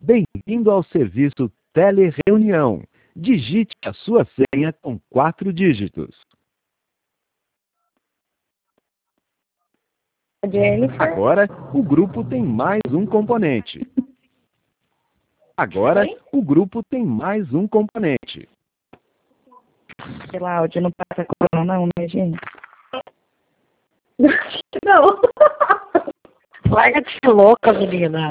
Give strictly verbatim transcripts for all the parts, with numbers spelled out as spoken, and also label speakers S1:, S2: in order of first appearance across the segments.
S1: Bem-vindo ao serviço Telereunião. Digite a sua senha com quatro dígitos.
S2: Jennifer.
S1: Agora, o grupo tem mais um componente. Agora,
S2: Oi?
S1: o grupo tem mais um componente.
S2: Sei lá, áudio não passa corona não, né, gente?
S3: Não.
S4: Larga de ser louca, menina.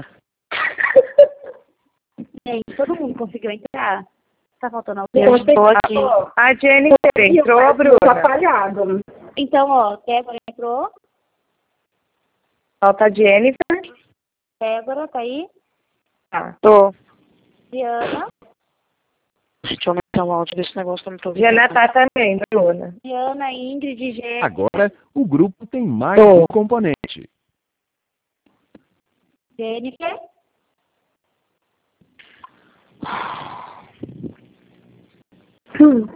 S3: Gente, todo mundo conseguiu entrar? Tá faltando alguém?
S4: Eu estou aqui.
S2: A Jennifer entrou,
S3: Tá
S2: Bruna.
S3: apagado. Então, ó, Débora entrou.
S2: Falta a Jennifer.
S3: Débora, tá aí?
S2: Tá.
S4: Tô.
S3: Diana.
S4: Deixa eu aumentar o áudio desse negócio que eu não tô ouvindo.
S2: Diana tá também, Bruna.
S3: Diana, Ingrid, Gê.
S1: Agora, o grupo tem mais
S4: Tô.
S1: um componente.
S3: Jennifer.
S4: Hum.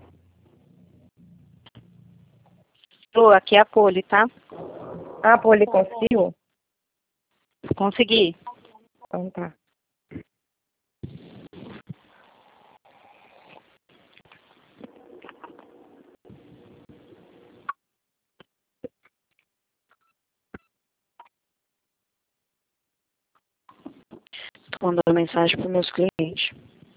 S4: Tô, aqui é a Poli, tá?
S2: Ah, Poli conseguiu?
S4: Consegui.
S2: Então tá.
S4: Tô mandando mensagem para meus clientes.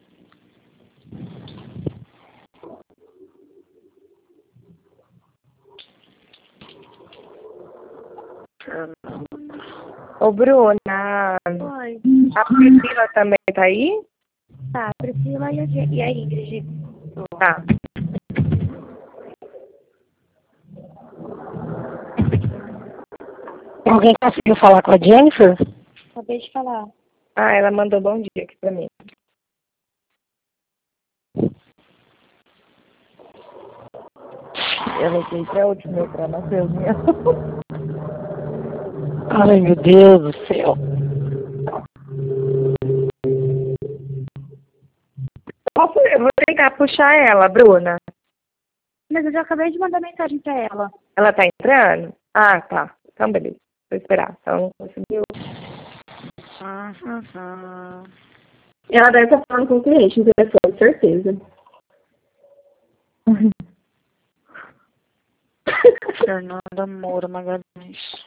S2: Ô, Bruna,
S3: Oi.
S2: a Priscila também tá aí?
S3: Tá, a Priscila e a, Gê- e a Ingrid.
S2: Tá.
S4: Alguém conseguiu falar com a Jennifer?
S3: Acabei de falar.
S2: Ah, ela mandou bom dia aqui pra mim. Ela sempre é a última pra nascer o meu.
S4: Ai, meu Deus do céu.
S2: Posso, eu vou tentar puxar ela, Bruna.
S3: Mas eu já acabei de mandar mensagem pra ela.
S2: Ela tá entrando? Ah, tá. Então, beleza. Vou esperar. Então, conseguiu.
S4: Uhum.
S3: Ela deve estar falando com o cliente no telefone, certeza.
S4: Fernanda Moura Magalhães.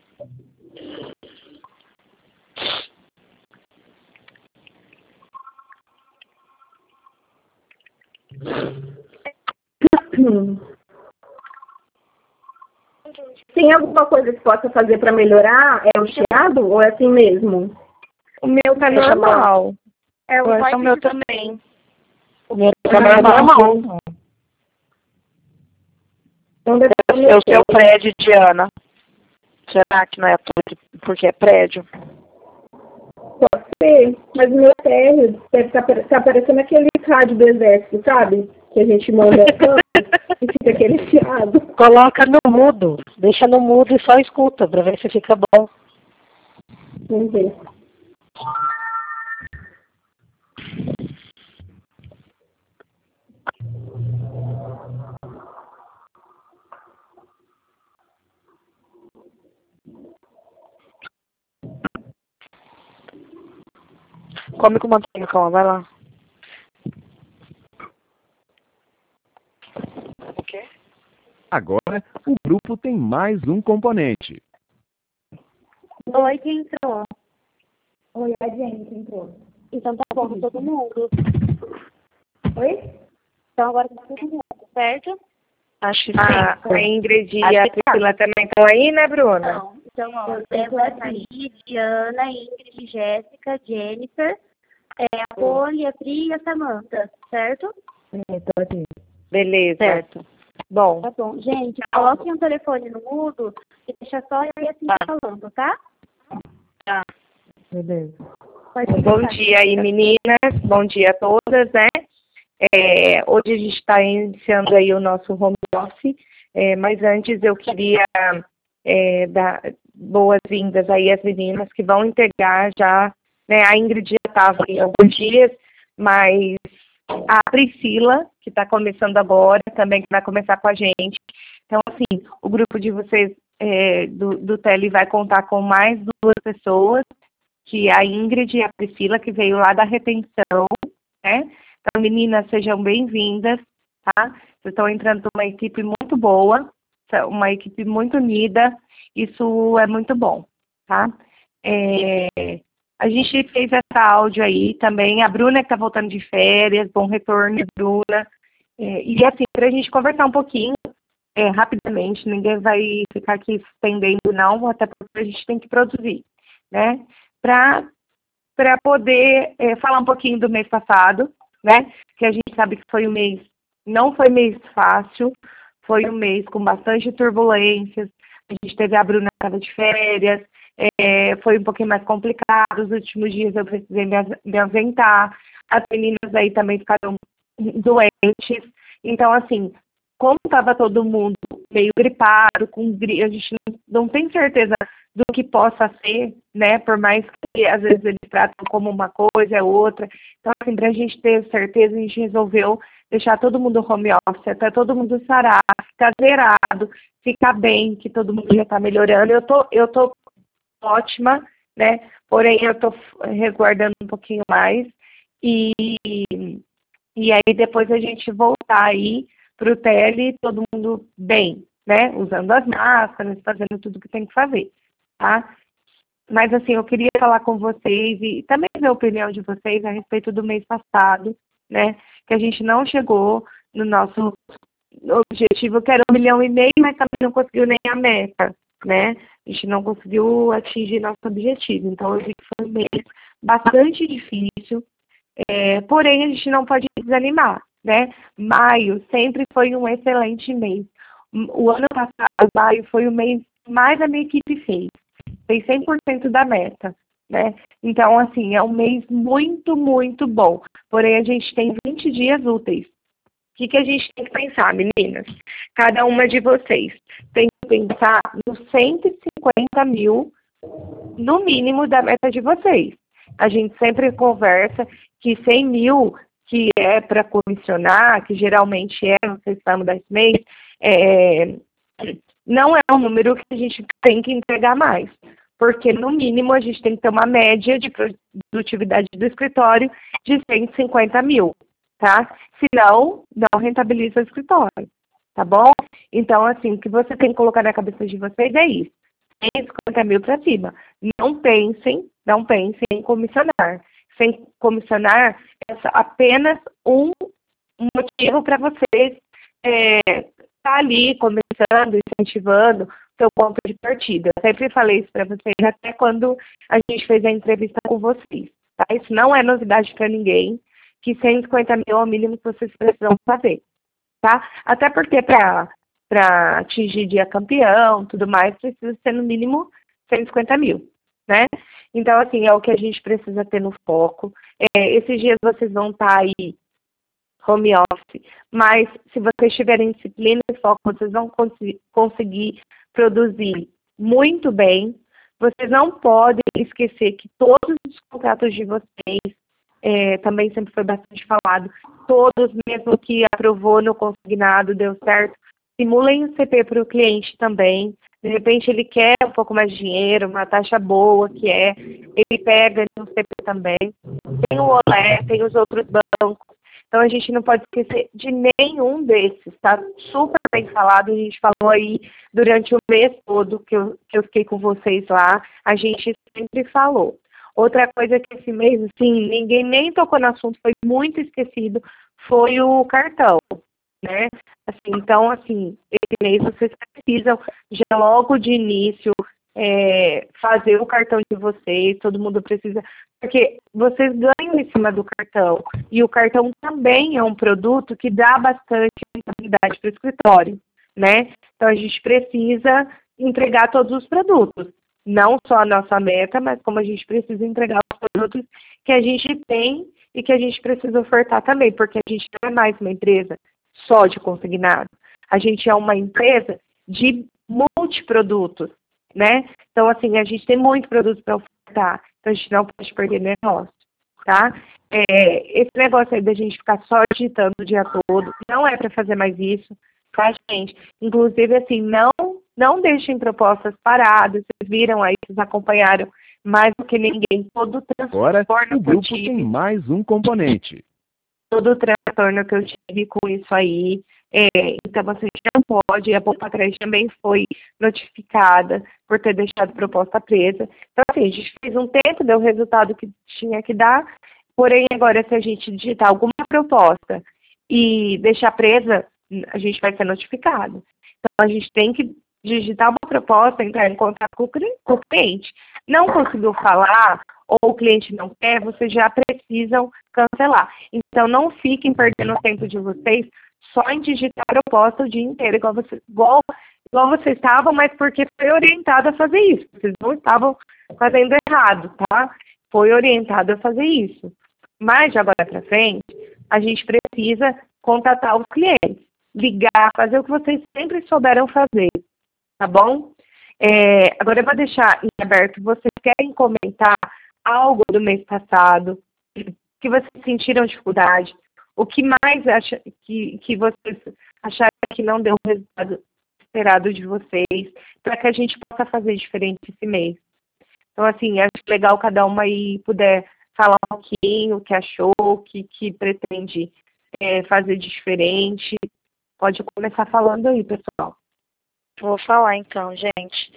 S3: Tem alguma coisa que possa fazer para melhorar? É o chiado ou é assim mesmo?
S2: O meu tá
S4: Deixa
S2: normal.
S3: É
S4: Eu acho o meu também. O meu
S2: Tá
S4: também é normal.
S2: normal. Então, deve ser
S4: É o seu prédio, Diana. Será que não é tudo porque é prédio?
S3: Pode ser, mas o meu térreo deve estar tá aparecendo aquele rádio do exército, sabe? Que a gente manda e fica aquele chiado.
S4: Coloca no mudo. Deixa no mudo e só escuta pra ver se fica bom.
S3: Vamos ver.
S4: Come com manteiga, calma, vai lá. O quê?
S1: Agora, o grupo tem mais um componente.
S3: Oi, quem entrou? Oi, a gente entrou. Então tá bom, todo mundo. Oi? Então agora tá todo mundo, certo?
S4: Acho que
S2: A,
S4: sim.
S2: a Ingrid e
S4: Acho
S2: a
S4: que tá.
S2: Priscila também estão aí, né, Bruna?
S3: Não. Então, ó, Débora tá aí, Diana, Ingrid, Jéssica, Jennifer, é, a Poli, a Pri e a Samanta, certo?
S2: Beleza.
S4: Certo.
S2: Bom,
S3: Tá bom. Gente, coloquem o telefone no mudo e deixa só eu e assim falando, tá?
S4: Tá.
S2: beleza.
S3: Pode
S2: Bom
S3: começar.
S2: dia aí, meninas. Bom dia a todas, né? É, hoje a gente está iniciando aí o nosso home office, é, mas antes eu queria é, dar boas-vindas aí às meninas que vão integrar já, né? A Ingrid já estava aí há alguns dias, mas a Priscila, que está começando agora, também que vai começar com a gente. Então, assim, o grupo de vocês é, do, do Tele vai contar com mais duas pessoas. que é a Ingrid e a Priscila, que veio lá da retenção, né? Então, meninas, sejam bem-vindas, tá? Vocês estão entrando numa equipe muito boa, uma equipe muito unida, isso é muito bom, tá? É, a gente fez essa áudio aí também, a Bruna que está voltando de férias, bom retorno, Bruna. É, e assim, para a gente conversar um pouquinho, é, rapidamente, ninguém vai ficar aqui estendendo não, até porque a gente tem que produzir, né? Para para poder é, falar um pouquinho do mês passado, né? Que a gente sabe que foi um mês, não foi mês fácil, foi um mês com bastante turbulências, a gente teve a Bruna que estava de férias, é, foi um pouquinho mais complicado, os últimos dias eu precisei me, me ausentar, as meninas aí também ficaram doentes, então assim, como estava todo mundo meio gripado, com gri... a gente não, não tem certeza do que possa ser, né, por mais que às vezes eles tratam como uma coisa, é outra, então assim, para a gente ter certeza, a gente resolveu deixar todo mundo home office, até todo mundo sarar, ficar zerado, ficar bem, que todo mundo já está melhorando, eu tô, eu tô ótima, né, porém eu tô resguardando um pouquinho mais, e, e aí depois a gente voltar aí para o tele, todo mundo bem, né, usando as máscaras, fazendo tudo que tem que fazer, tá? Mas assim, eu queria falar com vocês e também ver a opinião de vocês a respeito do mês passado, né, que a gente não chegou no nosso objetivo, que era um milhão e meio, mas também não conseguiu nem a meta, né, a gente não conseguiu atingir nosso objetivo, então eu vi que foi um mês bastante difícil, é, porém a gente não pode desanimar, né, maio sempre foi um excelente mês, o ano passado, maio, foi o mês que mais a minha equipe fez, fez cem por cento da meta, né? Então, assim, é um mês muito, muito bom. Porém, a gente tem vinte dias úteis. O que, que a gente tem que pensar, meninas? Cada uma de vocês tem que pensar nos cento e cinquenta mil, no mínimo, da meta de vocês. A gente sempre conversa que cem mil, que é para comissionar, que geralmente é, não sei se vai mudar esse mês, é, não é um número que a gente tem que entregar mais. Porque, no mínimo, a gente tem que ter uma média de produtividade do escritório de cento e cinquenta mil, tá? Senão, não rentabiliza o escritório, tá bom? Então, assim, o que você tem que colocar na cabeça de vocês é isso, cento e cinquenta mil para cima. Não pensem, não pensem em comissionar. Sem comissionar, é apenas um motivo para vocês é, tá ali começando, incentivando seu ponto de partida. Eu sempre falei isso para vocês, até quando a gente fez a entrevista com vocês. Tá? Isso não é novidade para ninguém, que cento e cinquenta mil é o mínimo que vocês precisam fazer. Tá? Até porque para para atingir dia campeão, tudo mais, precisa ser no mínimo cento e cinquenta mil. Né? Então, assim, é o que a gente precisa ter no foco. É, esses dias vocês vão estar aí home office, mas se vocês tiverem disciplina e foco, vocês vão cons conseguir produzir muito bem. Vocês não podem esquecer que todos os contratos de vocês, é, também sempre foi bastante falado, todos, mesmo que aprovou no consignado, deu certo, simulem o C P para o cliente também. De repente ele quer um pouco mais de dinheiro, uma taxa boa que é, ele pega no C P também. Tem o Olé, tem os outros bancos. Então, a gente não pode esquecer de nenhum desses, tá? Super bem falado, a gente falou aí durante o mês todo que eu, que eu fiquei com vocês lá, a gente sempre falou. Outra coisa que esse mês, assim, ninguém nem tocou no assunto, foi muito esquecido, foi o cartão, né? Assim, então, assim, esse mês vocês precisam, já logo de início, é, fazer o cartão de vocês, todo mundo precisa, porque vocês ganham em cima do cartão, e o cartão também é um produto que dá bastante rentabilidade para o escritório, né? Então, a gente precisa entregar todos os produtos, não só a nossa meta, mas como a gente precisa entregar os produtos que a gente tem e que a gente precisa ofertar também, porque a gente não é mais uma empresa só de consignado, a gente é uma empresa de multiprodutos, né? Então, assim, a gente tem muito produto para ofertar, então a gente não pode perder negócio, tá? É, esse negócio aí da gente ficar só digitando o dia todo, não é para fazer mais isso, tá, gente? Inclusive, assim, não, não deixem propostas paradas, vocês viram aí, vocês acompanharam mais do que ninguém, todo
S1: Agora,
S2: transtorno
S1: o
S2: que eu
S1: grupo tem
S2: tive,
S1: mais um componente.
S2: todo transtorno que eu tive com isso aí, é, então você não pode, a Poupa Creche também foi notificada por ter deixado proposta presa. Então, assim, a gente fez um tempo, deu o resultado que tinha que dar, porém, agora, se a gente digitar alguma proposta e deixar presa, a gente vai ser notificado. Então, a gente tem que digitar uma proposta, entrar em contato com o cliente. Não conseguiu falar, ou o cliente não quer, vocês já precisam cancelar. Então, não fiquem perdendo o tempo de vocês só em digitar a proposta o dia inteiro, igual, você, igual, igual vocês estavam, mas porque foi orientado a fazer isso. Vocês não estavam fazendo errado, tá? Foi orientado a fazer isso. Mas, de agora para frente, a gente precisa contatar os clientes, ligar, fazer o que vocês sempre souberam fazer, tá bom? É, agora eu vou deixar em aberto, vocês querem comentar algo do mês passado, que vocês sentiram dificuldade, o que mais acha, que, que vocês acharam que não deu o resultado esperado de vocês, para que a gente possa fazer diferente esse mês. Então, assim, acho legal cada uma aí puder falar um pouquinho o que achou, o que, que pretende é, fazer diferente. Pode começar falando aí, pessoal.
S4: Vou falar então, gente.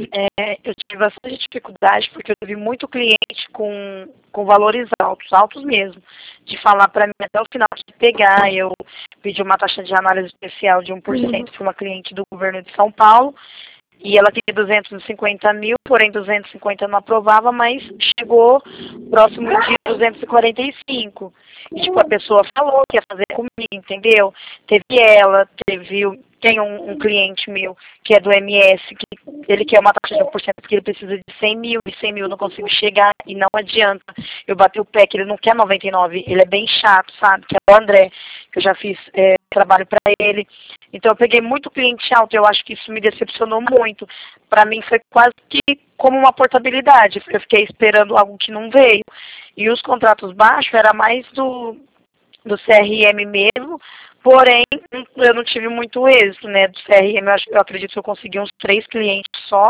S4: É, eu tive bastante dificuldade porque eu tive muito cliente com, com valores altos, altos mesmo, de falar para mim até o final de pegar. Eu pedi uma taxa de análise especial de um por cento para uma cliente do governo de São Paulo e ela queria duzentos e cinquenta mil, porém duzentos e cinquenta não aprovava, mas chegou próximo de duzentos e quarenta e cinco. E, tipo, a pessoa falou que ia fazer comigo, entendeu? Teve ela, teve... Tem um, um cliente meu que é do M S, que ele quer uma taxa de um por cento porque ele precisa de cem mil, e cem mil eu não consigo chegar, e não adianta. Eu bati o pé que ele não quer noventa e nove, ele é bem chato, sabe? Que é o André, que eu já fiz é, trabalho para ele. Então eu peguei muito cliente alto, eu acho que isso me decepcionou muito. Para mim foi quase que como uma portabilidade, eu fiquei esperando algo que não veio. E os contratos baixos era mais do, do C R M mesmo, porém, eu não tive muito êxito, né, do C R M, eu, acho, eu acredito que eu consegui uns três clientes só,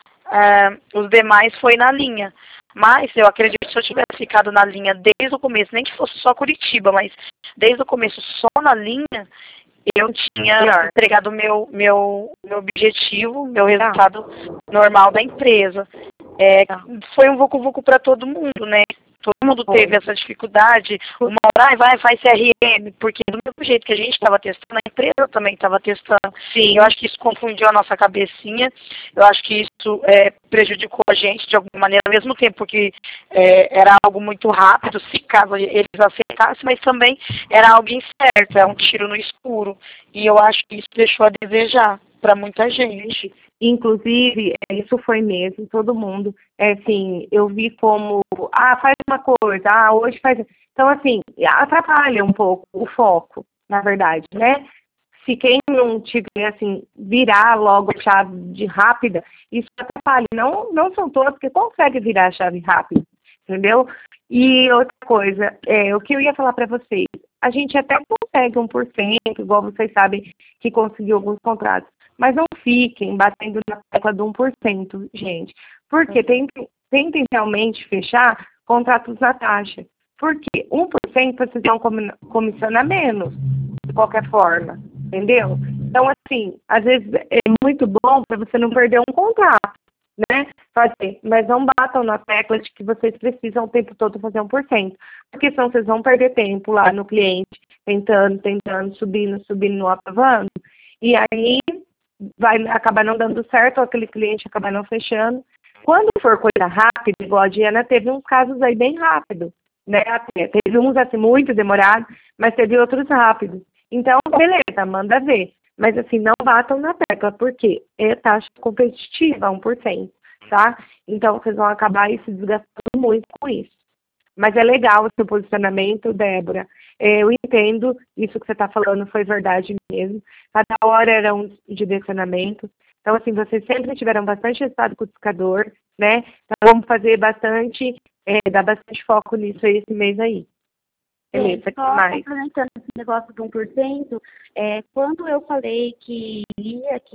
S4: uh, os demais foi na linha. Mas eu acredito que se eu tivesse ficado na linha desde o começo, nem que fosse só Curitiba, mas desde o começo só na linha, eu tinha entregado o meu, meu, meu objetivo, meu resultado normal da empresa. É, foi um vucu-vucu para todo mundo, né? Todo mundo teve essa dificuldade. Uma hora, ah, vai, faz C R M, porque do mesmo jeito que a gente estava testando, a empresa também estava testando. Sim. Eu acho que isso confundiu a nossa cabecinha. Eu acho que isso é, prejudicou a gente de alguma maneira, ao mesmo tempo, porque é, era algo muito rápido, se caso eles aceitassem, mas também era algo incerto, é um tiro no escuro. E eu acho que isso deixou a desejar para muita gente.
S2: Inclusive, isso foi mesmo, todo mundo, é, assim, eu vi como, ah, faz uma coisa, ah, hoje faz... Então, assim, atrapalha um pouco o foco, na verdade, né? Se quem não tiver, assim, virar logo a chave de rápida, isso atrapalha. Não, não são todos que conseguem virar a chave rápida, entendeu? E outra coisa, é, o que eu ia falar para vocês, a gente até consegue um por cento, igual vocês sabem que conseguiu alguns contratos, mas não fiquem batendo na tecla do um por cento, gente. Porque tentem, tentem realmente fechar contratos na taxa. Porque um por cento vocês vão comissionar menos, de qualquer forma. Entendeu? Então, assim, às vezes é muito bom para você não perder um contrato, né? Fazer, mas não batam na tecla de que vocês precisam o tempo todo fazer um por cento. Porque senão vocês vão perder tempo lá no cliente, tentando, tentando, subindo, subindo, aprovando. E aí vai acabar não dando certo, ou aquele cliente acabar não fechando. Quando for coisa rápida, igual a Diana, teve uns casos aí bem rápidos, né? Teve uns assim muito demorados, mas teve outros rápidos. Então, beleza, manda ver. Mas assim, não batam na tecla, porque é taxa competitiva, um por cento, tá? Então, vocês vão acabar aí se desgastando muito com isso. Mas é legal o seu posicionamento, Débora. Eu entendo, isso que você está falando foi verdade mesmo. Cada hora era um direcionamento. Então, assim, vocês sempre tiveram bastante resultado com o discador, né? Então, vamos fazer bastante, é, dar bastante foco nisso aí esse mês aí.
S3: Beleza, só complementando esse negócio do um por cento, é, quando eu falei que ia, que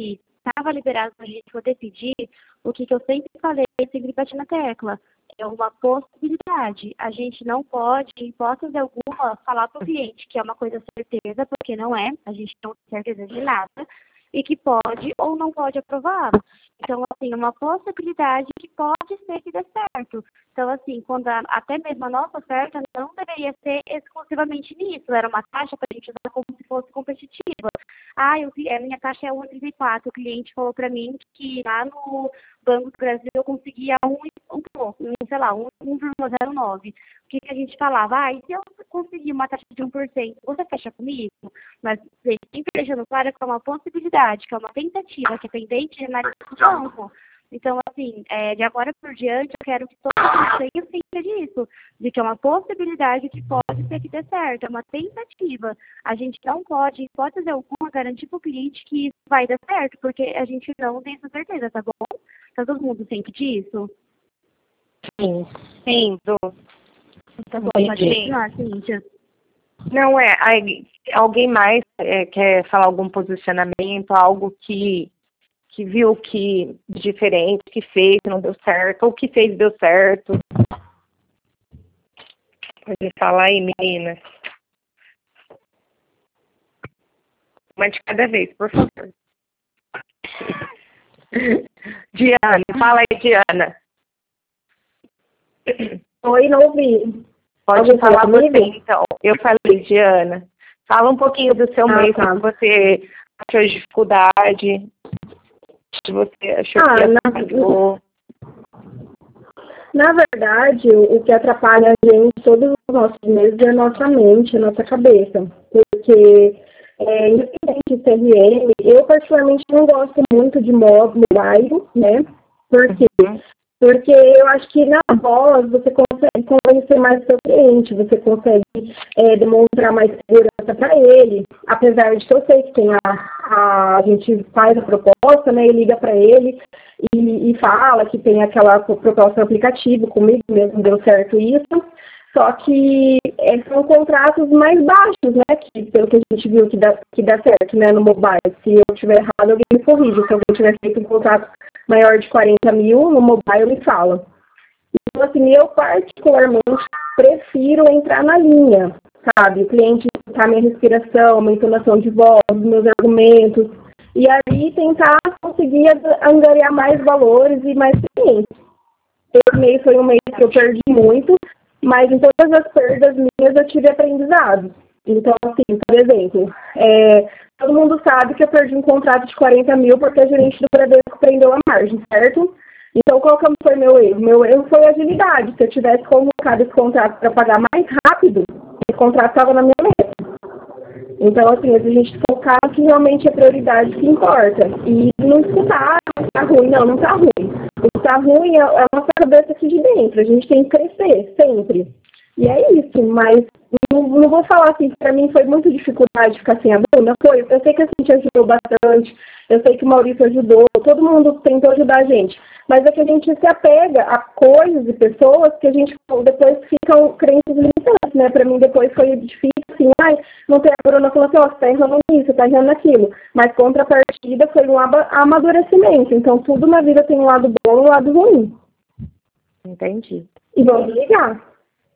S3: estava liberado para a gente poder pedir, o que, que eu sempre falei, sempre bati na tecla, é uma possibilidade. A gente não pode, em hipótese alguma, falar para o cliente que é uma coisa certeza, porque não é, a gente não tem certeza de nada, e que pode ou não pode aprovar. Então, assim, uma possibilidade que pode ser que dê certo. Então, assim, quando a, até mesmo a nossa oferta não deveria ser exclusivamente nisso. Era uma taxa para a gente usar como se fosse competitiva. Ah, eu, a minha taxa é um vírgula trinta e quatro. O cliente falou para mim que lá no Banco do Brasil eu conseguia um, um pouco, um, sei lá, um vírgula zero nove. O que, que a gente falava? Ah, e se eu conseguir uma taxa de um por cento, você fecha comigo? Mas sempre deixando claro que é uma possibilidade, que é uma tentativa, que é pendente de análise do banco. Então, assim, é, de agora por diante, eu quero que todos tenham ciência disso, de que é uma possibilidade que pode ser que dê certo, é uma tentativa. A gente não pode, em hipótese alguma, garantir para o cliente que isso vai dar certo, porque a gente não tem essa certeza, tá bom? Tá todo mundo ciente disso?
S2: Sim, sim, Bru.
S3: Tá bom, pode continuar, Cíntia.
S2: Não, é, aí, alguém mais é, quer falar algum posicionamento, algo que, que viu que diferente, que fez, não deu certo, ou que fez deu certo? Pode falar aí, meninas. Uma de cada vez, por favor. Diana, fala aí, Diana.
S3: Oi, não ouvi.
S2: Pode
S3: Alguém
S2: falar
S3: fala
S2: você,
S3: comigo?
S2: então. Eu falei, Diana. Fala um pouquinho do seu
S3: Ah,
S2: mês,
S3: tá.
S2: que você achou de dificuldade, que você achou
S3: Ah,
S2: que
S3: na,
S2: atrapalhou.
S3: na verdade, o, o que atrapalha a gente todos os nossos meses é a nossa mente, a nossa cabeça. Porque, é, independente de C R M, eu particularmente não gosto muito de modo mobile, né? Por quê? Porque eu acho que na voz você consegue convencer mais o seu cliente, você consegue é, demonstrar mais segurança para ele, apesar de que eu sei que tem a, a, a gente faz a proposta, né, e liga para ele e, e fala que tem aquela proposta no aplicativo, comigo mesmo deu certo isso, só que é, são contratos mais baixos, né, que, pelo que a gente viu que dá, que dá certo, né, no mobile. Se eu estiver errado, alguém me corrige. Se alguém tiver feito um contrato maior de quarenta mil, no mobile me fala. Então, assim, eu particularmente prefiro entrar na linha, sabe? O cliente escutar minha respiração, minha entonação de voz, os meus argumentos, e aí tentar conseguir angariar mais valores e mais clientes. Esse mês foi um mês que eu perdi muito, mas em todas as perdas minhas eu tive aprendizado. Então, assim, por exemplo, é, todo mundo sabe que eu perdi um contrato de quarenta mil porque a gerente do Bradesco prendeu a margem, certo? Então, qual que foi meu erro? Meu erro foi a agilidade. Se eu tivesse convocado esse contrato para pagar mais rápido, esse contrato estava na minha mesa. Então, assim, a gente focar que realmente é prioridade que importa. E não escutar, ah, tá ruim. Não, não tá ruim. O que tá ruim é a nossa cabeça aqui de dentro. A gente tem que crescer, sempre. E é isso, mas não, não vou falar assim, para mim foi muita dificuldade ficar sem a Bruna, foi, eu sei que a gente ajudou bastante, eu sei que o Maurício ajudou, todo mundo tentou ajudar a gente, mas é que a gente se apega a coisas e pessoas que a gente depois ficam crenças limitantes, né, para mim depois foi difícil, assim, ai, não tem a Bruna, falou assim, ó, oh, você tá errando nisso, tá errando naquilo, mas contrapartida foi um amadurecimento, então tudo na vida tem um lado bom e um lado ruim.
S2: Entendi.
S3: E vamos ligar.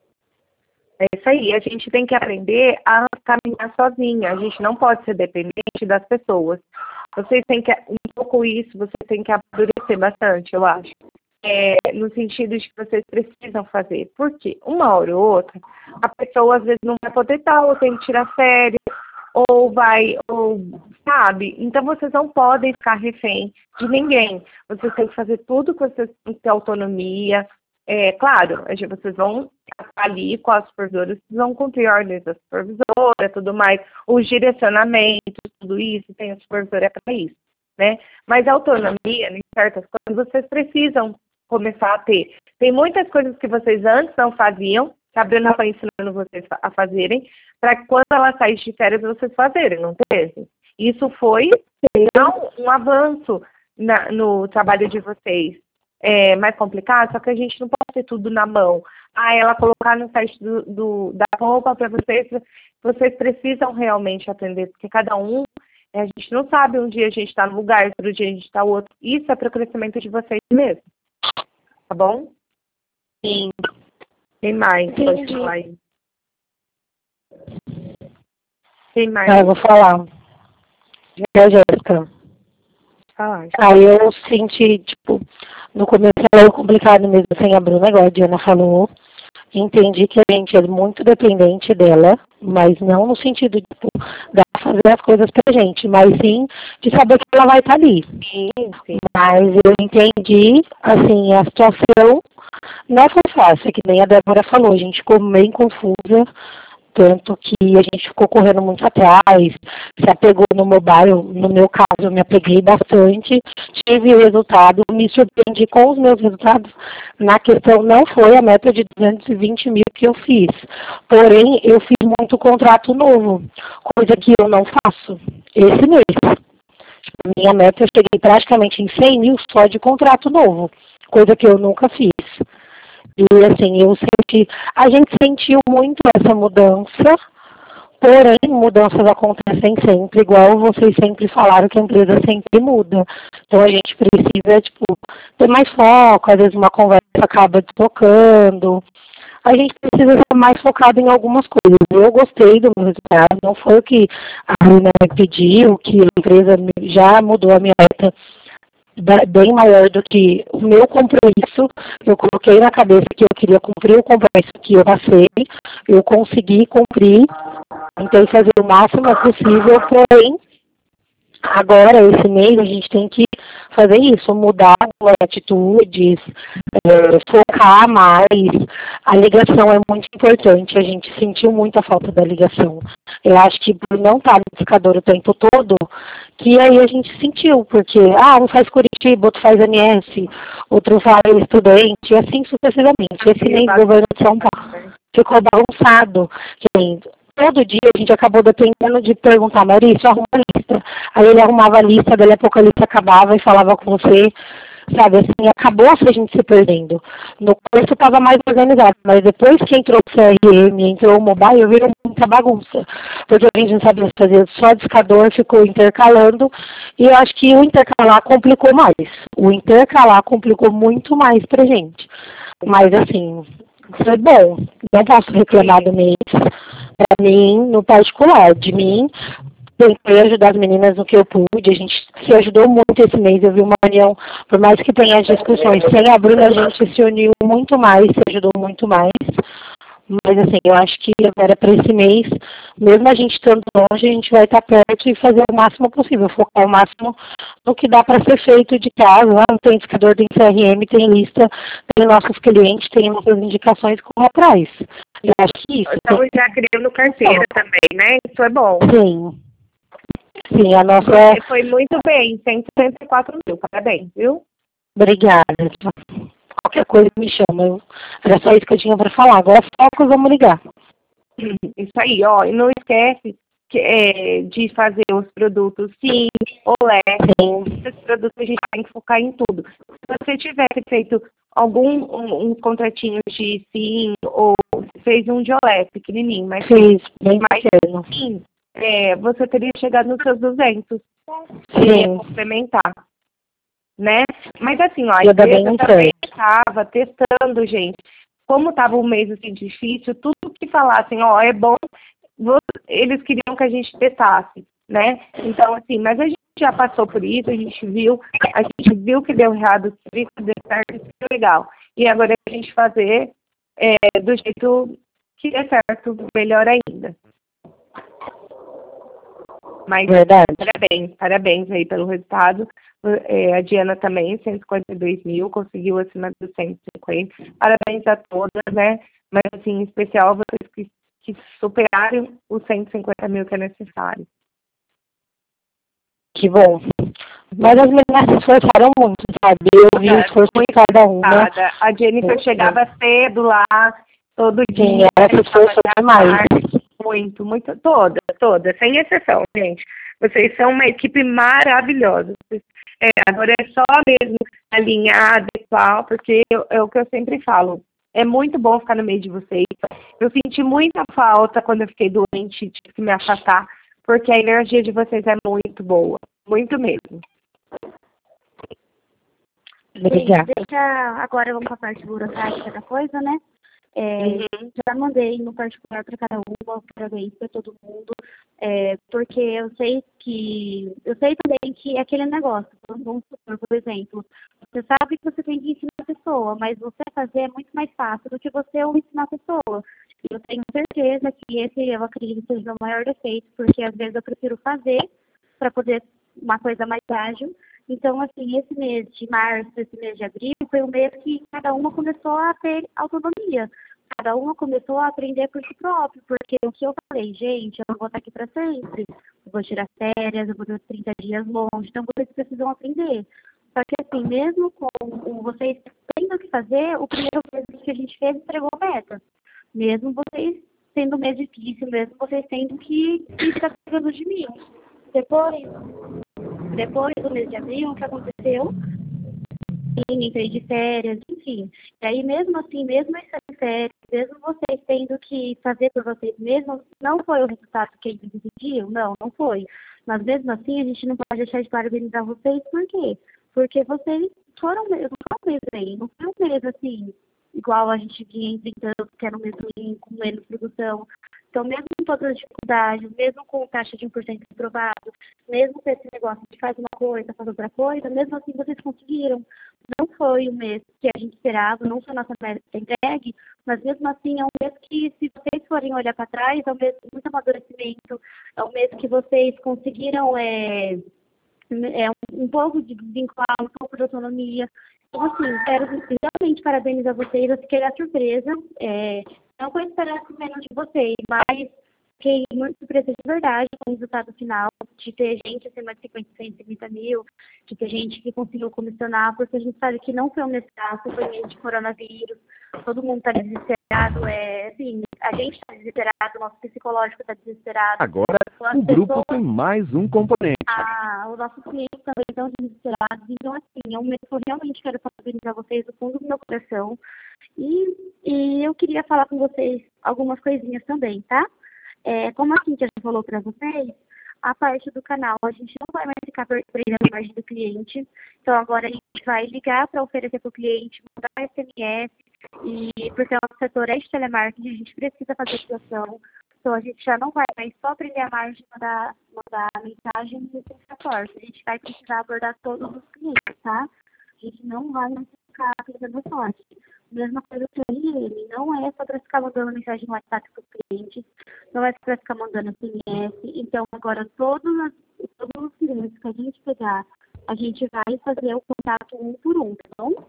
S2: É isso aí, a gente tem que aprender a caminhar sozinha, a gente não pode ser dependente das pessoas. Vocês têm que, um pouco isso, você tem que amadurecer bastante, eu acho. É, no sentido de que vocês precisam fazer. Porque uma hora ou outra, a pessoa às vezes não vai poder estar, ou tem que tirar férias, ou vai, ou sabe? Então vocês não podem ficar refém de ninguém. Vocês têm que fazer tudo que vocês têm que ter autonomia. É, claro, vocês vão ali com as supervisoras, vocês vão cumprir ordens da supervisora, tudo mais, os direcionamentos, tudo isso, tem a supervisora para isso, né? Mas a autonomia, em certas coisas, vocês precisam começar a ter. Tem muitas coisas que vocês antes não faziam, que a Bruna foi ensinando vocês a fazerem, para que quando ela sair de férias, vocês fazerem, não teve? Isso foi não, um avanço na, no trabalho de vocês. É mais complicado, só que a gente não pode ter tudo na mão. Ah, ela colocar no site do, do, da roupa para vocês, vocês precisam realmente atender, porque cada um A gente não sabe, um dia a gente está num lugar, outro dia a gente está no outro. Isso é para o crescimento de vocês mesmos. Tá bom?
S4: Sim.
S2: Quem mais
S4: Entendi.
S2: pode falar aí? Quem mais
S5: Ah, eu vou falar. É a Jéssica.
S2: falar?
S5: Aí eu senti, tipo, no começo era complicado mesmo sem a Bruna, igual a Diana falou. Entendi que a gente é muito dependente dela, mas não no sentido de tipo, dela fazer as coisas pra gente, mas sim de saber que ela vai estar ali.
S2: Sim, sim.
S5: Mas eu entendi, assim, a situação não foi fácil, que nem a Débora falou, a gente ficou bem confusa, tanto que a gente ficou correndo muito atrás, se apegou no mobile, no meu caso eu me apeguei bastante, tive o resultado, me surpreendi com os meus resultados, na questão não foi a meta de duzentos e vinte mil que eu fiz, porém eu fiz muito contrato novo, coisa que eu não faço esse mês. Minha meta eu cheguei praticamente em cem mil só de contrato novo, coisa que eu nunca fiz. E assim, eu senti, a gente sentiu muito essa mudança, porém, mudanças acontecem sempre, igual vocês sempre falaram que a empresa sempre muda. Então a gente precisa, tipo, ter mais foco, às vezes uma conversa acaba desfocando. A gente precisa ser mais focado em algumas coisas. Eu gostei do meu resultado, não foi o que a Bruna me pediu, que a empresa já mudou a minha meta bem maior do que o meu compromisso. Eu coloquei na cabeça que eu queria cumprir o compromisso que eu passei, eu consegui cumprir, tentei fazer o máximo possível, porém, agora, esse mês, a gente tem que fazer isso, mudar as atitudes, é, focar mais. A ligação é muito importante, a gente sentiu muito a falta da ligação. Eu acho que por não estar no indicador o tempo todo, que aí a gente sentiu, porque, ah, um faz Curitiba, outro faz M S, outro faz estudante, e assim sucessivamente. Esse mês do governo de São Paulo ficou bagunçado. Todo dia a gente acabou dependendo de perguntar, Maurício, arruma a lista. Aí ele arrumava a lista, daí a pouco a lista acabava e falava com você, sabe, assim, acabou a gente se perdendo. No começo estava mais organizado, mas depois que entrou o C R M, entrou o mobile, virou muita bagunça. Porque a gente não sabia fazer só discador, ficou intercalando, e eu acho que o intercalar complicou mais. O intercalar complicou muito mais pra gente. Mas assim, foi bom. Não posso reclamar do mês. Para mim, no particular, de mim, tentei ajudar as meninas no que eu pude, a gente se ajudou muito esse mês, eu vi uma união, por mais que tenha as discussões, sem a Bruna a gente se uniu muito mais, se ajudou muito mais, mas assim, eu acho que agora para esse mês, mesmo a gente estando longe, a gente vai estar perto e fazer o máximo possível, focar o máximo no que dá para ser feito de casa, lá não tem indicador, tem C R M, tem lista, tem nossos clientes, tem nossas indicações como atrás. Eu acho que isso.
S2: Estamos já criando carteira também, né? Isso é bom.
S5: Sim. Sim, a nossa...
S2: Você foi muito bem, cento e sessenta e quatro mil, parabéns, viu?
S5: Obrigada. Qualquer coisa me chama. Eu... Era só isso que eu tinha para falar. Agora foco, vamos ligar.
S2: Isso aí, ó. E não esquece que, é, de fazer os produtos sim, olé.
S5: Sim.
S2: Esses produtos a gente tem que focar em tudo. Se você tivesse feito algum um, um contratinho de sim, ou fez um de olé pequenininho, mas
S5: fiz bem
S2: mais
S5: pequeno.
S2: sim, é, você teria chegado nos seus duzentos.
S5: Sim.
S2: Complementar. Né? Mas assim, ó, a
S5: Eu também
S2: empresa também estava testando, gente. Como estava um mês assim difícil, tudo que falassem, ó, é bom, eles queriam que a gente testasse, né? Então, assim, mas a gente já passou por isso, a gente viu, a gente viu que deu errado, viu que deu certo, isso é legal. E agora a gente fazer é, do jeito que dê certo, melhor ainda. Mas
S5: verdade.
S2: Parabéns, parabéns aí pelo resultado. É, a Diana também, cento e cinquenta e dois mil, conseguiu acima dos cento e cinquenta. Parabéns a todas, né? Mas, assim, em especial vocês que, que superaram os cento e cinquenta mil que é necessário.
S5: Que bom. Mas as meninas se esforçaram muito, sabe? Eu vi o esforço de cada uma.
S2: A Jennifer chegava cedo lá, todo dia.
S5: Sim, ela se esforçou demais.
S2: Muito, muito, toda, toda, sem exceção, gente. Vocês são uma equipe maravilhosa. É, agora é só mesmo alinhar, adequar, porque eu, é o que eu sempre falo. É muito bom ficar no meio de vocês. Eu senti muita falta quando eu fiquei doente, tive que me afastar. porque a energia de vocês é muito boa, muito mesmo.
S5: Obrigada.
S6: Deixa, agora vamos para a parte burocrática da coisa, né? É,
S2: Uhum.
S6: Já mandei no particular para cada um, para vez para todo mundo, é, porque eu sei que, eu sei também que é aquele negócio, vamos supor, por exemplo, você sabe que você tem que ensinar a pessoa, mas você fazer é muito mais fácil do que você ensinar a pessoa. E eu tenho certeza que esse, eu acredito, seja o maior defeito, porque às vezes eu prefiro fazer para poder uma coisa mais ágil. Então, assim, esse mês de março, esse mês de abril, foi o mês que cada uma começou a ter autonomia. Cada uma começou a aprender por si próprio, porque o que eu falei, gente, eu não vou estar aqui para sempre. Eu vou tirar férias, eu vou ter trinta dias longe, então vocês precisam aprender. Só que, assim, mesmo com vocês tendo que fazer, o primeiro mês que a gente fez entregou a meta. Mesmo vocês sendo um mês difícil, mesmo vocês tendo que, que ficar pegando de mim. Depois, depois do mês de abril, o que aconteceu? Sim, entrei de férias, enfim. E aí, mesmo assim, mesmo estando de férias, mesmo vocês tendo que fazer por vocês mesmos, não foi o resultado que eles exigiam? Não, não foi. Mas mesmo assim, a gente não pode deixar de parabenizar vocês, por quê? Porque vocês foram, não foi um mês bem, não foi um mês assim, igual a gente vinha enfrentando, que era um mês ruim, com menos produção. Então, mesmo com todas as dificuldades, mesmo com taxa de um por cento aprovado, mesmo com esse negócio de faz uma coisa, faz outra coisa, mesmo assim vocês conseguiram. Não foi o mês que a gente esperava, não foi a nossa meta entregue, mas mesmo assim é um mês que, se vocês forem olhar para trás, é um mês de muito amadurecimento, é um mês que vocês conseguiram é, é, um, um pouco de vincular, um pouco de autonomia. Então, assim, quero realmente parabenizar vocês, eu fiquei na surpresa, é, não foi esperando menos de vocês, mas fiquei muito surpresa de verdade com o resultado final, de ter gente acima de cinquenta, cento e cinquenta mil, de ter gente que conseguiu comissionar, porque a gente sabe que não foi um mês fácil, foi um mês de coronavírus, todo mundo está desesperado, é, assim, a gente está desesperado, o nosso psicológico está desesperado.
S1: Agora,
S6: As
S1: o grupo
S6: pessoas,
S1: tem mais um componente.
S6: ah, os nossos clientes também estão desesperados, então, assim, é um mês que eu realmente quero parabenizar vocês do fundo do meu coração, e, e eu queria falar com vocês algumas coisinhas também, tá? É, como a Cíntia já falou para vocês, a parte do canal, a gente não vai mais ficar prendendo a imagem do cliente. Então, agora a gente vai ligar para oferecer para o cliente, mandar S M S, e porque o nosso setor é de telemarketing, a gente precisa fazer ligação. Então, a gente já não vai mais só prender a margem, mandar, mandar mensagem e porta. A gente vai precisar abordar todos os clientes, tá? A gente não vai mais ficar prendendo a sorte. Mesma coisa que eu e ele, não é só para ficar mandando mensagem no WhatsApp para os clientes, não é só para ficar mandando S M S. Então, agora, todos, as, todos os clientes que a gente pegar, a gente vai fazer o contato um por um, tá bom?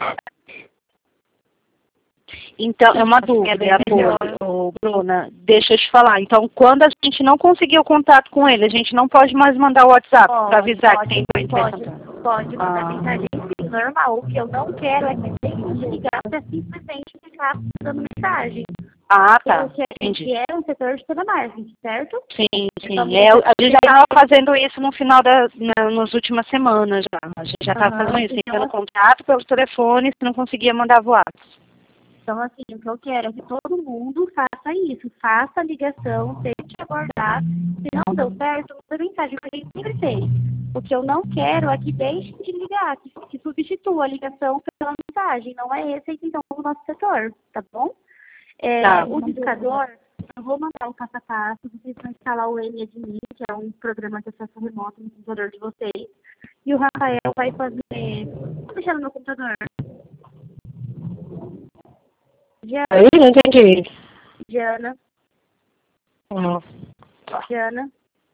S4: Então, é uma dúvida, ô, Bruna, deixa eu te falar. Então, quando a gente não conseguir o contato com ele, a gente não pode mais mandar o WhatsApp para avisar
S6: pode,
S4: que tem
S6: pode, pode mandar
S4: ah.
S6: mensagem sim, normal. O que eu não quero é que tenha que ligar para simplesmente ficar dando mensagem.
S4: Ah, tá.
S6: Porque a gente
S4: Entendi.
S6: é um setor de telemarketing, certo?
S4: Sim, sim.
S6: Então,
S4: É, a gente já estava fazendo isso no final da, na, nas últimas semanas já. A gente já estava
S6: Aham,
S4: fazendo isso,
S6: então,
S4: tentando contato pelo telefone, se não conseguia mandar WhatsApp.
S6: Então, assim, o que eu quero é que todo mundo faça isso, faça a ligação, tente abordar. Se não deu certo, manda mensagem, que a gente sempre fez. O que eu não quero é que deixem de ligar, que, que substitua a ligação pela mensagem. Não é esse a intenção do nosso setor, tá bom? É,
S4: Tá.
S6: O discador, eu vou mandar o passo a passo, vocês vão instalar o N Admin, que é um programa de acesso remoto no computador de vocês. E o Rafael vai fazer... Vou deixar no meu computador. Diana,
S5: Aí, não entendi.
S6: Diana,
S5: Uhum.
S6: Diana,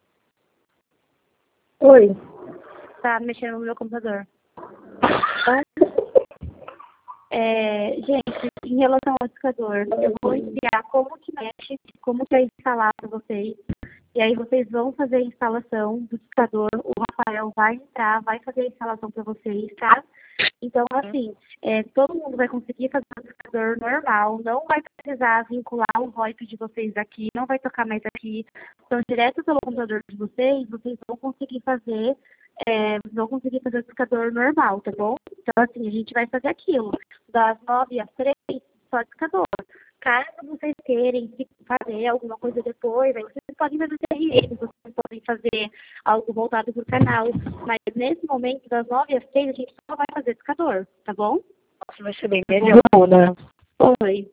S3: Oi.
S6: tá mexendo no meu computador. É, gente, em relação ao discador, eu vou enviar como que mexe, como que é instalar para vocês. E aí vocês vão fazer a instalação do discador. O Rafael vai entrar, vai fazer a instalação para vocês, tá? Então, assim, é, todo mundo vai conseguir fazer o discador normal, não vai precisar vincular o VoIP de vocês aqui, não vai tocar mais aqui. Então, direto pelo computador de vocês, vocês vão conseguir fazer, é, vão conseguir fazer o discador normal, tá bom? Então, assim, a gente vai fazer aquilo. Das nove às três, só discador. Caso vocês querem fazer alguma coisa depois, aí vocês podem fazer T R M, vocês fazer algo voltado para o canal. Mas nesse momento, das nove às seis, a gente só vai fazer secador, tá bom?
S4: Nossa, vai ser bem melhor.
S5: Bruna,
S6: Oi.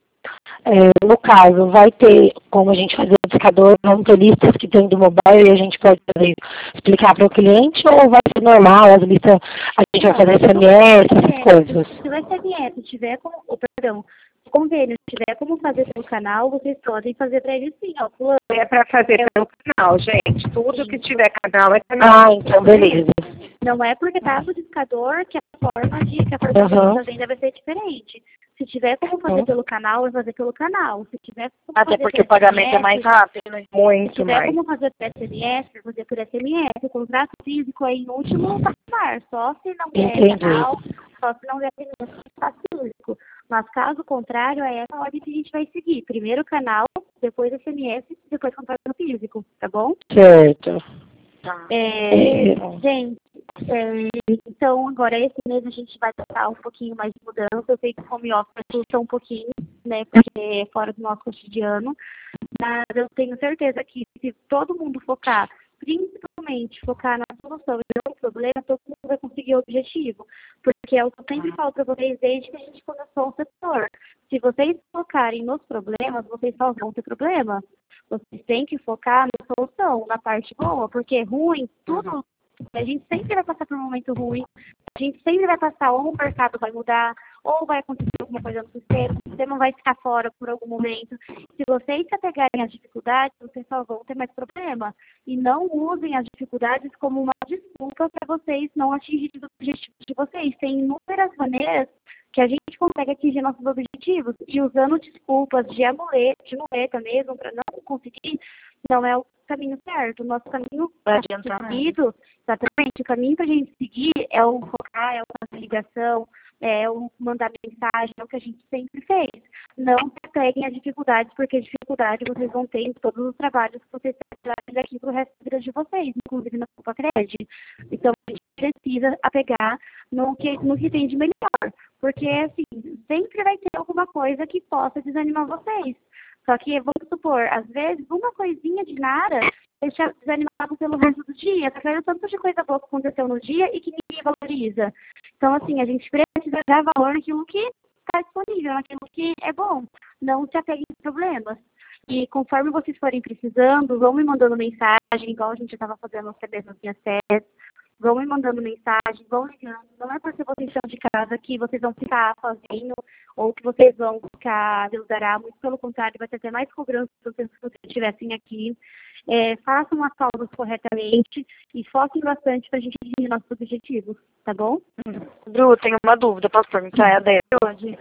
S5: é, no caso, vai ter, como a gente faz o indicador, vão ter listas que tem do mobile e a gente pode fazer, explicar para o cliente, ou vai ser normal, as listas, a gente vai fazer S M S, essas coisas?
S6: Se o S M S tiver como, oh, perdão, se o convênio tiver como fazer pelo canal, vocês podem fazer para ele sim, ó. Fulano.
S2: É para fazer pelo canal, gente. Tudo que tiver canal é canal.
S5: Ah, então beleza.
S6: Não é porque tá no discador que a forma de que a forma
S5: Uhum.
S6: de venda vai ser diferente. Se tiver como fazer
S5: Uhum.
S6: pelo canal, vai fazer pelo canal. Se tiver como
S4: Até
S6: fazer
S4: porque
S6: por
S4: o pagamento é
S6: S M S,
S4: mais rápido, né?
S6: se
S2: Muito
S6: tiver
S2: mais.
S6: como fazer por S M S, vai fazer por S M S. O contrato físico é em último patamar, só se não der
S5: Entendi.
S6: canal, só se não der contrato físico. Mas caso contrário, é essa ordem que a gente vai seguir. Primeiro canal, depois S M S, depois contrato físico, tá bom?
S5: Certo.
S4: Tá.
S6: É,
S5: É.
S6: gente, é, então agora esse mês a gente vai tratar um pouquinho mais de mudança. Eu sei que o home office assusta um pouquinho, né, porque é fora do nosso cotidiano, mas eu tenho certeza que se todo mundo focar, principalmente focar na solução e não no problema, todo mundo vai conseguir o objetivo, porque é o que eu sempre falo para vocês desde que a gente começou o setor. Se vocês focarem nos problemas, vocês só vão ter problema. Vocês têm que focar na solução, na parte boa, porque ruim, tudo, a gente sempre vai passar por um momento ruim, a gente sempre vai passar, ou o mercado vai mudar, ou vai acontecer alguma coisa no sistema, o sistema vai ficar fora por algum momento. Se vocês se apegarem às dificuldades, vocês só vão ter mais problema. E não usem as dificuldades como uma desculpa para vocês não atingirem os objetivos de vocês. Tem inúmeras maneiras que a gente consegue atingir nossos objetivos. E usando desculpas de amuleto, de muleta mesmo, para não conseguir, não é o caminho certo. O nosso caminho
S4: Vai
S6: tá
S4: adiantar
S6: seguido, exatamente, o caminho para a gente seguir é o focar, é o fazer ligação, é o mandar mensagem, é o que a gente sempre fez. Não se peguem as dificuldades, porque dificuldade vocês vão ter em todos os trabalhos que vocês têm daqui para o resto da vida de vocês, inclusive na Copa Crédito. Então, a gente precisa apegar no que, no que tem de melhor. Porque, assim, sempre vai ter alguma coisa que possa desanimar vocês. Só que, vamos supor, às vezes, uma coisinha de nada deixa desanimado pelo resto do dia. Tá vendo tanto de coisa boa que aconteceu no dia e que ninguém valoriza. Então, assim, a gente precisa dar valor naquilo que está disponível, naquilo que é bom. Não se apeguem a problemas. E conforme vocês forem precisando, vão me mandando mensagem, igual a gente já estava fazendo no C B nas minhas férias. Vão me mandando mensagem, vão ligando. Não é porque vocês estão de casa que vocês vão ficar sozinhos ou que vocês vão ficar, Deus dará. Muito pelo contrário, vai ter até mais cobrança se vocês estivessem aqui. É, façam as pausas corretamente e foquem bastante para a gente atingir nossos objetivos, tá bom?
S4: Bru, tenho uma dúvida, posso perguntar? É a Débora.
S6: Pode.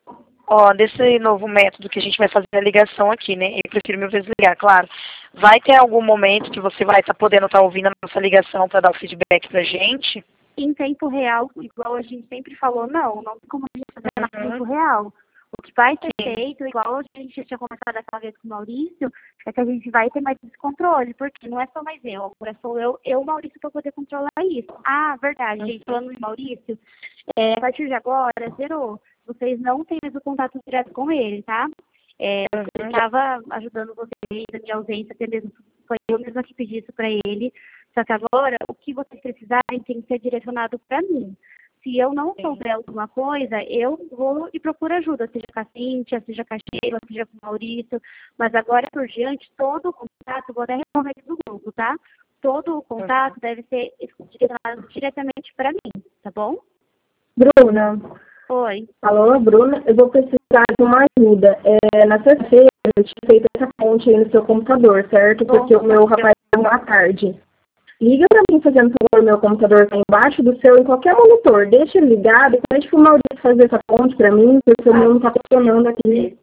S4: Ó, desse novo método que a gente vai fazer a ligação aqui, né? Eu prefiro mil vezes ligar, claro. Vai ter algum momento que você vai estar podendo estar ouvindo a nossa ligação para dar o feedback pra gente?
S6: Em tempo real, igual a gente sempre falou, não, não tem como a gente fazer
S4: Uhum.
S6: em tempo real. O que vai ser
S4: Sim.
S6: feito, igual a gente tinha conversado aquela vez com o Maurício, é que a gente vai ter mais esse controle, porque não é só mais eu, agora sou eu, eu, Maurício, para poder controlar isso. Ah, verdade, gente, falando em Maurício, é, a partir de agora, zerou. Vocês não têm mais o contato direto com ele, tá? É, eu estava ajudando vocês na minha ausência, até mesmo foi eu mesma que pedi isso para ele. Só que agora, o que vocês precisarem tem que ser direcionado para mim. Se eu não souber alguma coisa, eu vou e procuro ajuda, seja com a Cíntia, seja com a Sheila, seja com o Maurício. Mas agora por diante, todo o contato, vou até remover aqui do grupo, tá? Todo o contato deve ser direcionado diretamente para mim, tá bom?
S3: Bruna,
S6: Oi.
S3: alô, Bruna, eu vou precisar de uma ajuda. É, na terça-feira, eu tinha feito essa ponte aí no seu computador, certo? Porque o meu rapaz chegou à tarde. Liga pra mim, fazendo favor, meu computador tá embaixo do seu, em qualquer monitor. Deixa ele ligado e pede pro Maurício fazer essa ponte pra mim, porque o meu não tá funcionando aqui.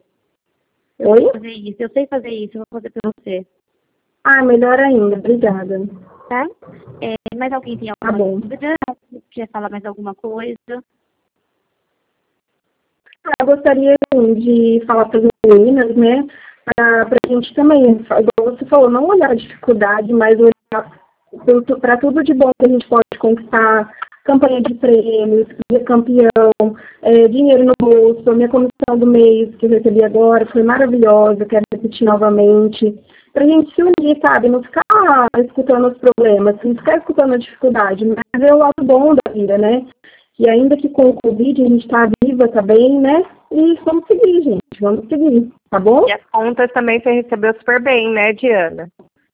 S3: Oi?
S6: Eu sei fazer isso, eu sei fazer isso, eu vou fazer pra você,
S3: Ah, melhor ainda, obrigada.
S6: tá? É, mais alguém tem
S3: Tá
S6: alguma
S3: bom.
S6: dúvida? Quer falar mais alguma coisa?
S3: Ah, eu gostaria assim, de falar para as meninas, né, para a gente também, igual você falou, não olhar a dificuldade, mas olhar para tudo de bom que a gente pode conquistar campanha de prêmios, ser campeão, é, dinheiro no bolso. A minha comissão do mês que eu recebi agora foi maravilhosa, quero repetir novamente. Pra gente se unir, sabe? Não ficar escutando os problemas, não ficar escutando a dificuldade, mas é o lado bom da vida, né? E ainda que com o Covid a gente tá viva, tá bem, né? E vamos seguir, gente, vamos seguir, tá bom?
S2: E as contas também você recebeu super bem, né, Diana?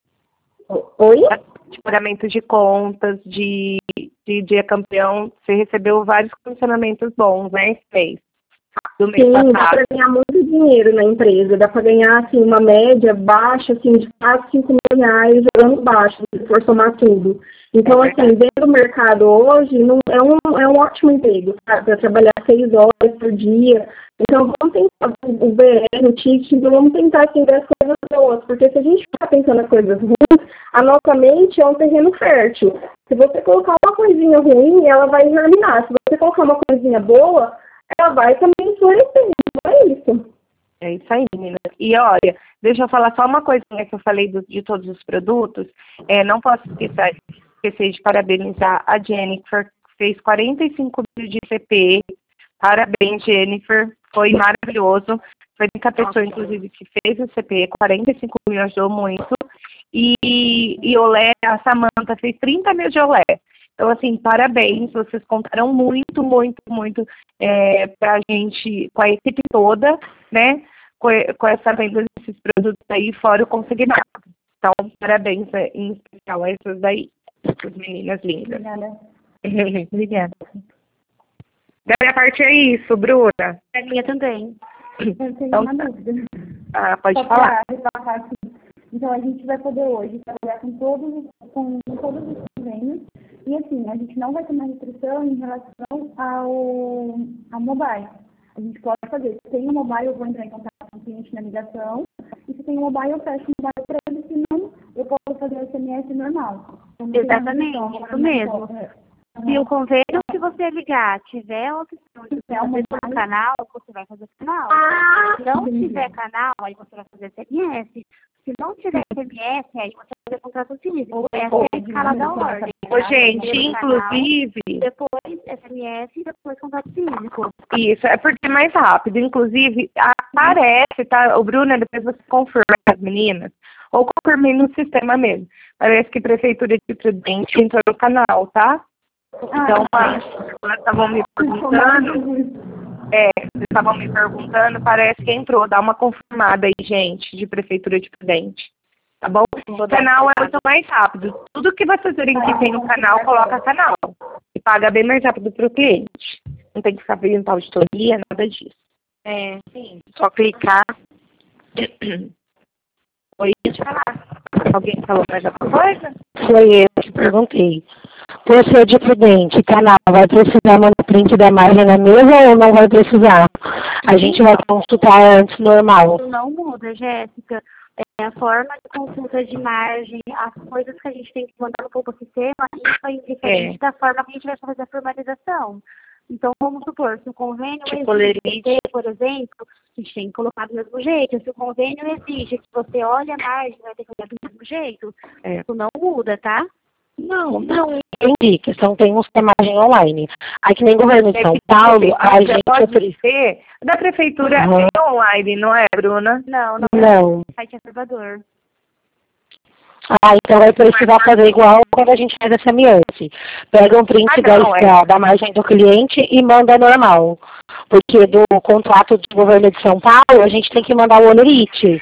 S3: Oi?
S2: De pagamento de contas, de, de dia campeão, você recebeu vários funcionamentos bons, né, esse mês? Do mês
S3: Sim,
S2: passado.
S3: dá para ganhar muito dinheiro na empresa, dá para ganhar assim, uma média baixa assim, de quase cinco mil reais jogando baixo, se for somar tudo. Então,
S2: É
S3: assim, dentro do mercado hoje, não, é, um, é um ótimo emprego, para trabalhar seis horas por dia. Então, vamos tentar o V R, o T I C, então vamos tentar assim, ver as coisas boas, porque se a gente ficar pensando nas coisas ruins, a nossa mente é um terreno fértil. Se você colocar uma coisinha ruim, ela vai germinar. Se você colocar uma coisinha boa, ela vai também florescer. Então é isso.
S2: É isso aí, meninas. E olha, deixa eu falar só uma coisinha que eu falei do, de todos os produtos. É, não posso esquecer, esquecer de parabenizar a Jennifer, que fez quarenta e cinco mil de C P. Parabéns, Jennifer. Foi maravilhoso. Foi a única pessoa, inclusive, que fez o C P. quarenta e cinco mil ajudou muito. E, e Olé, a Samanta fez trinta mil de Olé. Então, assim, parabéns, vocês contaram muito, muito, muito é, pra gente, com a equipe toda, né, com, com essa venda desses produtos aí, fora o consignado. Então, parabéns é, em especial a essas daí, essas meninas lindas.
S6: Obrigada.
S2: Obrigada. Da minha parte é isso, Bruna.
S6: A minha também. Eu tenho
S2: Então,
S6: uma dúvida.
S2: Ah, pode
S6: Só
S2: falar.
S6: pra ressaltar aqui. Então, a gente vai poder hoje trabalhar com todos, com todos os convênios. E, assim, a gente não vai ter mais restrição em relação ao, ao mobile. A gente pode fazer. Se tem um mobile, eu vou entrar em contato com o cliente na ligação. E se tem um mobile, eu fecho o mobile para ele. Se não, eu posso fazer o S M S normal. Então,
S7: Exatamente, isso mesmo. Se o convênio que você ligar tiver a opção de fazer pelo canal, você vai fazer canal. Se não tiver canal, aí você vai fazer S M S. Se não tiver S M S, aí você vai fazer contrato físico. Essa é a escala da ordem.
S2: Ô, gente, inclusive...
S7: Depois S M S e depois contrato físico.
S2: Isso, é porque é mais rápido. Inclusive, aparece, tá? O Bruno, depois você confirma as meninas, ou confirme no sistema mesmo. Parece que Prefeitura de Prudente entrou no canal, tá? Então, mas, elas estavam me perguntando, é, eles estavam me perguntando, parece que entrou, dá uma confirmada aí, gente, de Prefeitura de Prudente, tá bom? O canal é muito mais rápido, tudo que vocês verem que tem no canal, coloca canal, e paga bem mais rápido para o cliente, não tem que ficar pedindo auditoria, nada disso. É, sim, só clicar. Oi, deixa eu falar. Alguém falou mais alguma coisa?
S5: Foi eu que perguntei. Por ser de Prudente, canal, vai precisar mandar print da margem na mesa ou não vai precisar? A gente vai consultar antes normal.
S7: Isso não muda, Jéssica. É a forma de consulta de margem, as coisas que a gente tem que mandar no pouco sistema, isso é diferente é. da forma que a gente vai fazer a formalização. Então, vamos supor, se o convênio
S2: tipo
S7: exige, por exemplo, a gente tem que colocar do mesmo jeito. Se o convênio exige que você olhe a margem, vai ter que olhar do mesmo jeito. É. Isso não muda, tá?
S5: Não, não. Entendi, questão tem uns que é margem online. Aí que nem governo de São Paulo, a gente...
S2: Pode ser da prefeitura uhum. é online, não é, Bruna?
S7: Não, não.
S5: Não.
S7: É site observador.
S5: Ah, então vai precisar fazer igual quando a gente faz S M S. Pega um print ah, não, da, é. da margem do cliente e manda normal. Porque do contrato do governo de São Paulo, a gente tem que mandar o honorite.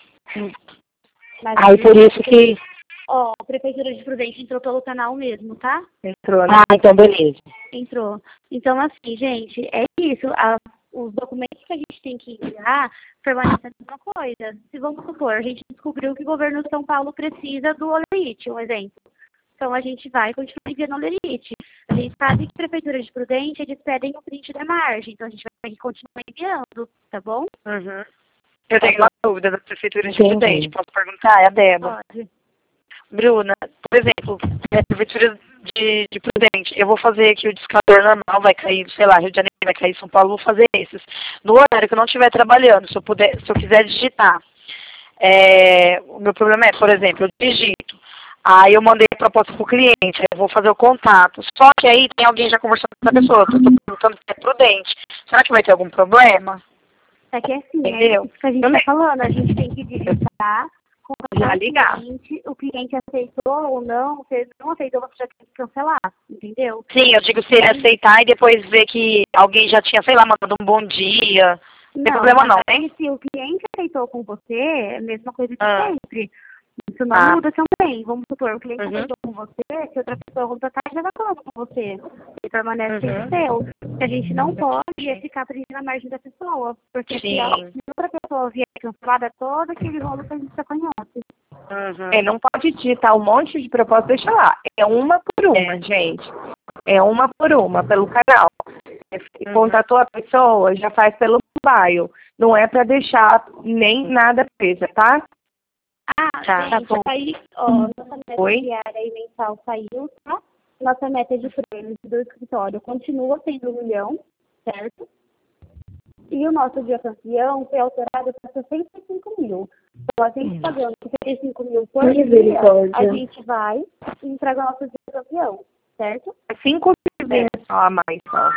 S5: Aí por isso que...
S7: Ó, oh, a Prefeitura de Prudente entrou pelo canal mesmo, tá?
S2: Entrou, né?
S5: Ah, então beleza.
S7: Entrou. Então, assim, gente, é isso. A, os documentos que a gente tem que enviar permanecem a mesma coisa. Se vamos supor, a gente descobriu que o governo de São Paulo precisa do holerite, um exemplo. Então, a gente vai continuar enviando o holerite. A gente sabe que a Prefeitura de Prudente, eles pedem o print da margem. Então, a gente vai continuar enviando, tá bom?
S4: Uhum. Eu tenho uma dúvida da Prefeitura de Prudente. Posso perguntar? É a Débora.
S7: Pode.
S4: Bruna, por exemplo, a Prefeitura de, de Prudente, eu vou fazer aqui o discador normal, vai cair, sei lá, Rio de Janeiro, vai cair São Paulo, vou fazer esses. No horário que eu não estiver trabalhando, se eu, puder, se eu quiser digitar, é, o meu problema é, por exemplo, eu digito, Aí eu mandei a proposta pro cliente, aí eu vou fazer o contato. Só que aí tem alguém já conversando com essa pessoa, eu tô perguntando se é prudente. Será que vai ter algum problema?
S6: É que assim,
S4: Entendeu?
S6: é isso que a gente está falando, a gente tem que digitar,
S2: Já
S6: conversar com
S2: ligar.
S6: o cliente, o cliente aceitou ou não, se ele não aceitou, você já tem que cancelar, entendeu?
S4: Sim, eu digo se ele aceitar e depois ver que alguém já tinha, sei lá, mandado um bom dia. Não tem problema não, né?
S6: Se o cliente aceitou com você, é a mesma coisa que
S4: Ah.
S6: sempre. Isso não
S4: Ah.
S6: muda também. Vamos supor, o cliente
S4: Uhum.
S6: aceitou com você, se outra pessoa contratar, já vai falando com você. Ele permanece
S4: Uhum.
S6: sendo seu. O que a gente não pode é ficar pedindo a margem da pessoa. Porque se, a,
S4: Sim.
S6: se outra pessoa vier cancelada, todo aquele rolo que a gente já conhece.
S4: Uhum.
S2: É, não pode digitar um monte de proposta, deixa lá. É uma por uma,
S4: É.
S2: gente. É uma por uma, pelo canal.
S4: Uhum.
S2: Contatou a pessoa, já faz pelo mobile. Não é para deixar nem nada presa, tá?
S6: Ah,
S4: Tá,
S6: gente,
S2: tá bom.
S6: aí, ó, nossa meta
S2: Oi?
S6: diária e mensal saiu, tá? Nossa meta de prêmios do escritório continua sendo um milhão, certo? E o nosso dia campeão foi alterado para sessenta e cinco mil. Então, a gente pagando sessenta e cinco mil por dia,
S3: Misericórdia.
S6: a gente vai e entrega o nosso dia campeão, certo?
S2: É cinco vezes só a mais, só.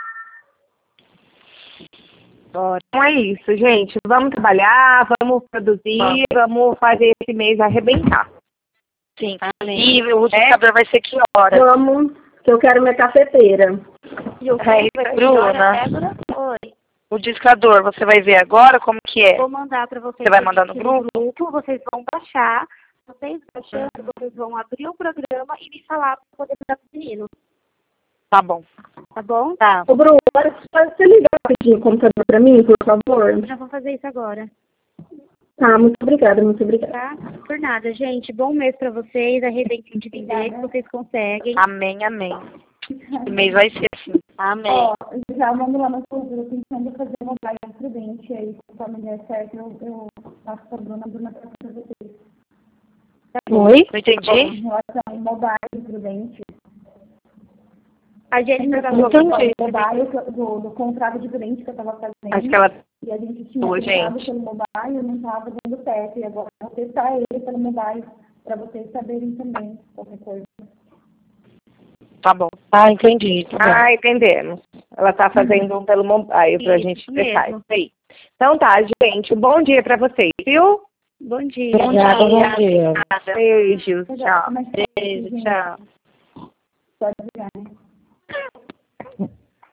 S2: Então é isso, gente. Vamos trabalhar, vamos produzir, vamos fazer esse mês arrebentar.
S4: Sim. E o discador vai ser que hora?
S3: Vamos, que eu quero minha cafeteira.
S6: E o
S4: Aí,
S6: vai ser
S4: Bruna.
S6: agora, Débora? Oi.
S4: O discador, você vai ver agora como que é?
S6: Vou mandar para vocês.
S4: Você vai mandar no
S6: aqui
S4: grupo?
S6: Vocês vão baixar. Vocês baixando, vocês vão abrir o programa e me falar para poder mandar para o menino.
S4: Tá bom.
S6: Tá bom?
S4: Tá.
S3: Ô, Bruno, você ligar rapidinho o computador pra mim, por favor?
S6: Já vou fazer isso agora.
S3: Tá, muito obrigada, muito obrigada.
S6: Tá? Por nada, gente. Bom mês pra vocês. Arrebentem de vender, que vocês conseguem.
S4: Amém, amém. Esse mês vai ser assim. Amém.
S3: Ó, já vamos lá no seu grupo, pensando em fazer mobile prudente aí, se a mulher certa, eu, eu passo pra Bruna, a Bruna passa pra vocês.
S5: Oi?
S4: Não entendi?
S3: Em relação ao mobile prudente.
S6: A gente
S3: Lembra
S6: vai
S3: que eu
S6: fazer
S3: falei mobile que eu- do, do contrato de prudente que eu tava fazendo?
S2: Acho que ela.
S3: E a gente tinha
S2: Ô,
S3: tentado
S2: gente.
S3: pelo mobile, não estava dando certo. E agora eu vou testar ele pelo mobile, para vocês saberem também qualquer coisa.
S4: Tá bom.
S5: Ah, entendi. Tá bom.
S2: Ah, entendemos. Ela tá fazendo um pelo mobile pra
S6: Isso
S2: gente testar
S6: mesmo.
S2: isso aí. Então tá, gente. Um bom dia pra vocês, viu?
S6: Bom dia.
S5: Obrigada, bom dia.
S2: Beijos. Tchau.
S3: Mas,
S4: Beijo, tchau.
S3: pode ligar, né?